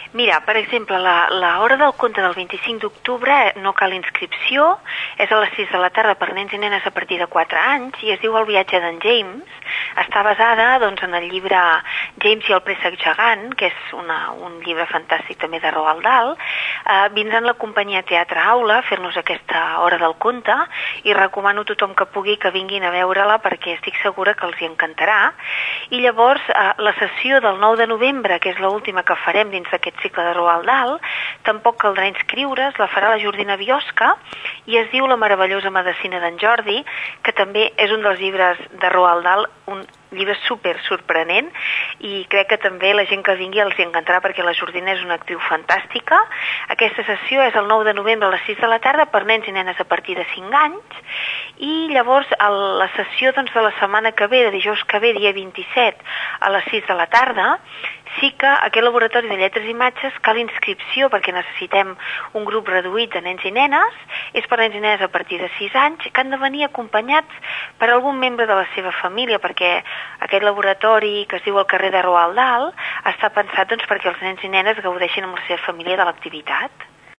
Mira, per exemple, la hora del conte del 25 d'octubre no cal inscripció, és a les 6 de la tarda per nens i nenes a partir de 4 anys i es diu El viatge d'en James. Està basada doncs, en el llibre James i el préssec gegant, que és un llibre fantàstic també de Roald Dahl. Vindran la companyia Teatre Aula a fer-nos aquesta hora del conte i recomano a tothom que pugui que vinguin a veure-la perquè estic segura que els hi encantarà. I llavors la sessió del 9 de novembre, que és l'última que farem dins d'aquest cicle de Roald Dahl, tampoc caldrà inscriure's, la farà la Jordina Biosca i es diu La meravellosa medicina d'en Jordi, que també és un dels llibres de Roald Dahl, un llibre super sorprenent i crec que també la gent que vingui els encantarà perquè la Jordina és una actriu fantàstica. Aquesta sessió és el 9 de novembre a les 6 de la tarda per nens i nenes a partir de 5 anys i llavors la sessió doncs, de la setmana que ve, de dijous que ve, dia 27 a les 6 de la tarda, sí que aquest laboratori de lletres i imatges cal inscripció perquè necessitem un grup reduït de nens i nenes, és per nens i nenes a partir de 6 anys, que han de venir acompanyats per algun membre de la seva família, perquè aquest laboratori que es diu el carrer de Roald Dahl està pensat doncs, perquè els nens i nenes gaudeixin amb la seva família de l'activitat.